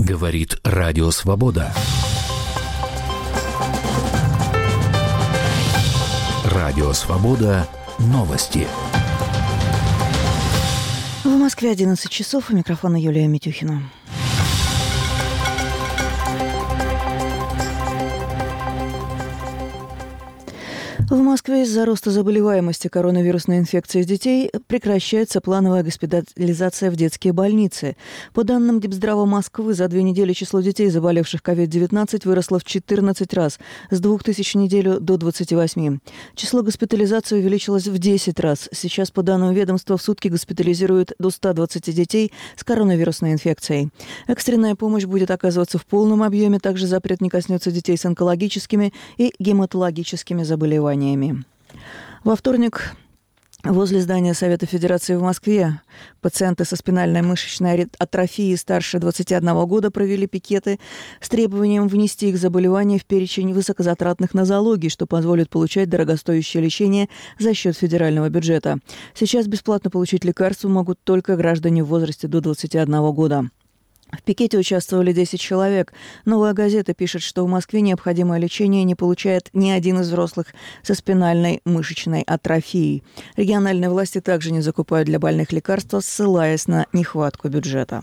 Говорит Радио Свобода. Радио Свобода. Новости. В Москве 11 часов. У микрофона Юлия Митюхина. В Москве из-за роста заболеваемости коронавирусной инфекцией детей прекращается плановая госпитализация в детские больницы. По данным Депздрава Москвы, за 2 недели число детей, заболевших COVID-19, выросло в 14 раз, с 2000 в неделю до 28. Число госпитализаций увеличилось в 10 раз. Сейчас, по данным ведомства, в сутки госпитализируют до 120 детей с коронавирусной инфекцией. Экстренная помощь будет оказываться в полном объеме. Также запрет не коснется детей с онкологическими и гематологическими заболеваниями. Во вторник возле здания Совета Федерации в Москве пациенты со спинальной мышечной атрофией старше 21 года провели пикеты с требованием внести их заболевания в перечень высокозатратных нозологий, что позволит получать дорогостоящее лечение за счет федерального бюджета. Сейчас бесплатно получить лекарства могут только граждане в возрасте до 21 года. В пикете участвовали 10 человек. «Новая газета» пишет, что в Москве необходимое лечение не получает ни один из взрослых со спинальной мышечной атрофией. Региональные власти также не закупают для больных лекарства, ссылаясь на нехватку бюджета.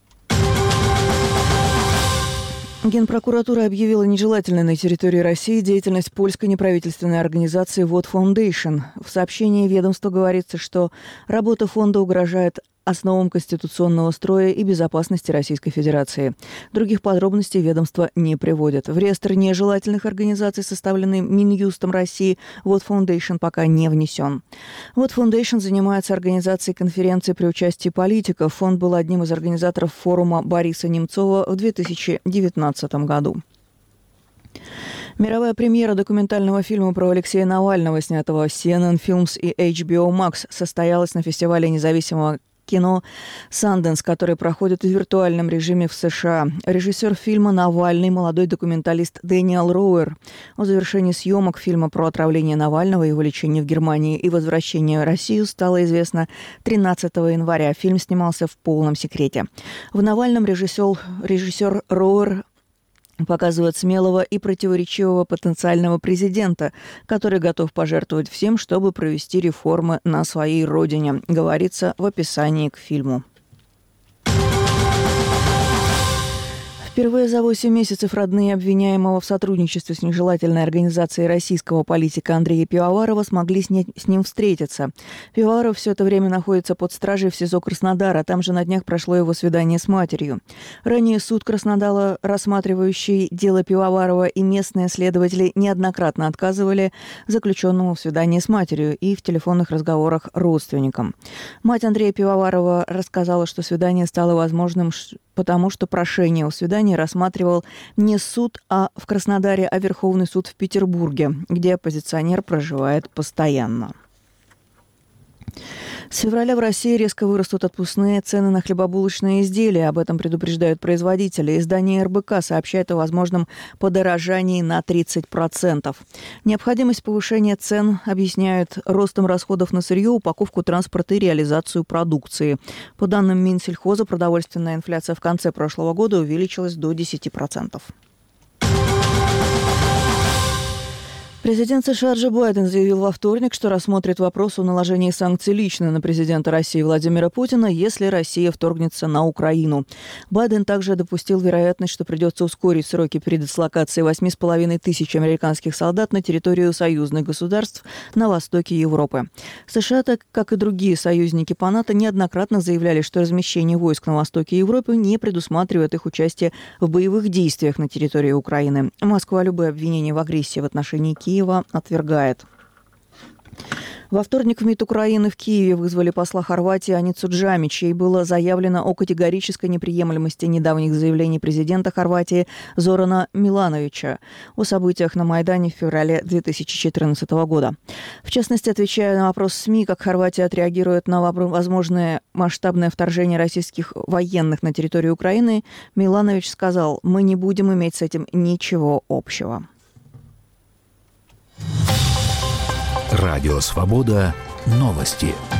Генпрокуратура объявила нежелательной на территории России деятельность польской неправительственной организации «Вот Foundation». В сообщении ведомства говорится, что работа фонда угрожает основам конституционного строя и безопасности Российской Федерации. Других подробностей ведомство не приводит. В реестр нежелательных организаций, составленный Минюстом России, «Вот Foundation» пока не внесен. «Вот Foundation» занимается организацией конференций при участии политиков. Фонд был одним из организаторов форума Бориса Немцова в 2019 году. Мировая премьера документального фильма про Алексея Навального, снятого CNN Films и HBO Max, состоялась на фестивале независимого кино «Санденс», который проходит в виртуальном режиме в США. Режиссер фильма «Навальный» – молодой документалист Дэниел Роуэр. О завершении съемок фильма про отравление Навального, его лечение в Германии и возвращение в Россию стало известно 13 января. Фильм снимался в полном секрете. В «Навальном» режиссер Роуэр показывает смелого и противоречивого потенциального президента, который готов пожертвовать всем, чтобы провести реформы на своей родине, говорится в описании к фильму. Впервые за 8 месяцев родные обвиняемого в сотрудничестве с нежелательной организацией российского политика Андрея Пивоварова смогли с ним встретиться. Пивоваров все это время находится под стражей в СИЗО Краснодара. Там же на днях прошло его свидание с матерью. Ранее суд Краснодара, рассматривающий дело Пивоварова, и местные следователи неоднократно отказывали заключенному в свидании с матерью и в телефонных разговорах родственникам. Мать Андрея Пивоварова рассказала, что свидание стало возможным, потому что прошение о свидании рассматривал не суд в Краснодаре, а Верховный суд в Петербурге, где оппозиционер проживает постоянно. С февраля в России резко вырастут отпускные цены на хлебобулочные изделия. Об этом предупреждают производители. Издание РБК сообщает о возможном подорожании на 30%. Необходимость повышения цен объясняют ростом расходов на сырье, упаковку, транспорт и реализацию продукции. По данным Минсельхоза, продовольственная инфляция в конце прошлого года увеличилась до 10%. Президент США Джо Байден заявил во вторник, что рассмотрит вопрос о наложении санкций лично на президента России Владимира Путина, если Россия вторгнется на Украину. Байден также допустил вероятность, что придется ускорить сроки передислокации 8,5 тысяч американских солдат на территорию союзных государств на востоке Европы. США, так как и другие союзники по НАТО, неоднократно заявляли, что размещение войск на востоке Европы не предусматривает их участие в боевых действиях на территории Украины. Москва любые обвинения в агрессии в отношении Киева отвергает. Во вторник в МИД Украины в Киеве вызвали посла Хорватии Аницу Джамич. Ей было заявлено о категорической неприемлемости недавних заявлений президента Хорватии Зорана Милановича о событиях на Майдане в феврале 2014 года. В частности, отвечая на вопрос СМИ, как Хорватия отреагирует на возможное масштабное вторжение российских военных на территорию Украины, Миланович сказал: «Мы не будем иметь с этим ничего общего». Радио Свобода. Новости.